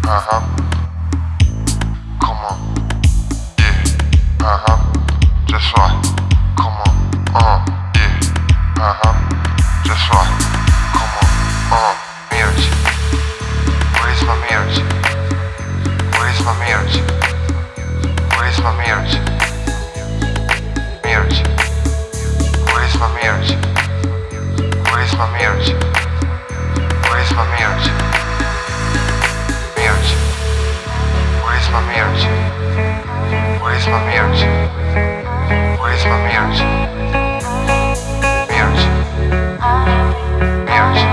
Uh-huh. Come on. Yeah. Uh-huh. Just right. Come on. Yeah. Uh-huh. Just right. Come on. Music. Where is my music? Where is my music? Where is my music? Music. Where is my music? Where is my music? Where is my music? Music. Where is my music? Where is my music? Where is my music? Music. Music.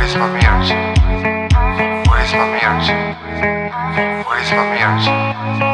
Where is my music?